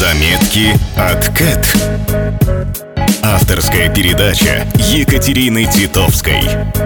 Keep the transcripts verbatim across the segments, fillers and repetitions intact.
Заметки от Кэт. Авторская передача Екатерины Титовской.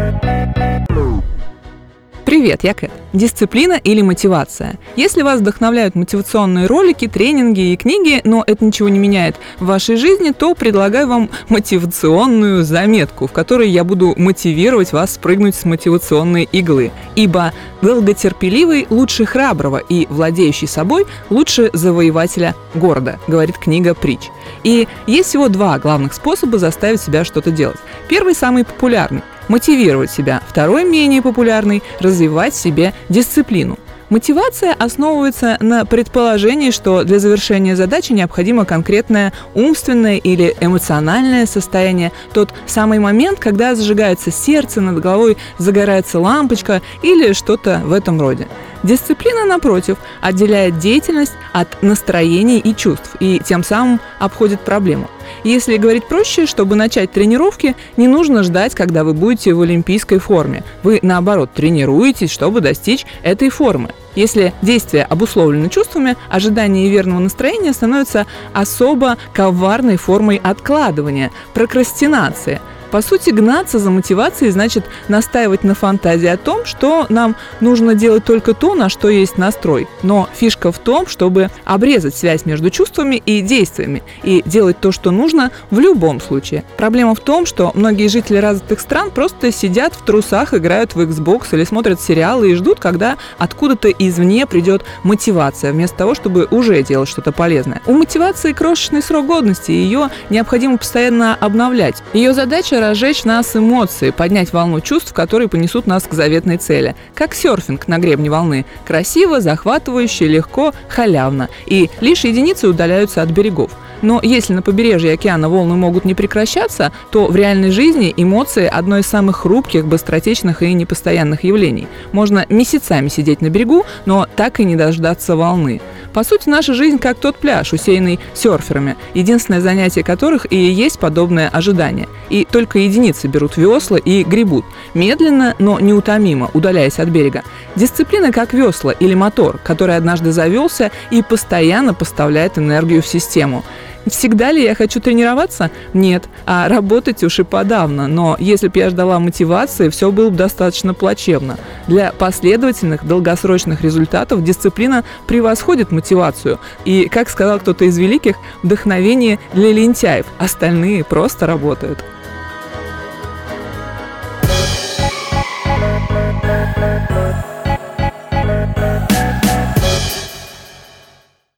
Привет, я Кэт. Дисциплина или мотивация? Если вас вдохновляют мотивационные ролики, тренинги и книги, но это ничего не меняет в вашей жизни, то предлагаю вам мотивационную заметку, в которой я буду мотивировать вас спрыгнуть с мотивационной иглы. Ибо долготерпеливый лучше храброго и владеющий собой лучше завоевателя города, говорит книга притч. И есть всего два главных способа заставить себя что-то делать. Первый самый популярный – мотивировать себя. Второй, менее популярный – развивать в себе дисциплину. Мотивация основывается на предположении, что для завершения задачи необходимо конкретное умственное или эмоциональное состояние, тот самый момент, когда зажигается сердце, над головой загорается лампочка или что-то в этом роде. Дисциплина, напротив, отделяет деятельность от настроений и чувств и тем самым обходит проблему. Если говорить проще, чтобы начать тренировки, не нужно ждать, когда вы будете в олимпийской форме. Вы, наоборот, тренируетесь, чтобы достичь этой формы. Если действия обусловлены чувствами, ожидание верного настроения становится особо коварной формой откладывания, прокрастинации. По сути, гнаться за мотивацией значит настаивать на фантазии о том, что нам нужно делать только то, на что есть настрой. Но фишка в том, чтобы обрезать связь между чувствами и действиями и делать то, что нужно в любом случае. Проблема в том, что многие жители развитых стран просто сидят в трусах, играют в Xbox или смотрят сериалы и ждут, когда откуда-то извне придет мотивация, вместо того, чтобы уже делать что-то полезное. У мотивации крошечный срок годности, и ее необходимо постоянно обновлять. Ее задача разжечь нас эмоции, поднять волну чувств, которые понесут нас к заветной цели. Как серфинг на гребне волны. Красиво, захватывающе, легко, халявно. И лишь единицы удаляются от берегов. Но если на побережье океана волны могут не прекращаться, то в реальной жизни эмоции – одно из самых хрупких, быстротечных и непостоянных явлений. Можно месяцами сидеть на берегу, но так и не дождаться волны. По сути, наша жизнь как тот пляж, усеянный серферами, единственное занятие которых и есть подобное ожидание. И только единицы берут весла и гребут, медленно, но неутомимо, удаляясь от берега. Дисциплина как весла или мотор, который однажды завелся и постоянно поставляет энергию в систему. Всегда ли я хочу тренироваться? Нет. А работать уж и подавно. Но если бы я ждала мотивации, все было бы достаточно плачевно. Для последовательных, долгосрочных результатов дисциплина превосходит мотивацию. И, как сказал кто-то из великих, вдохновение для лентяев. Остальные просто работают.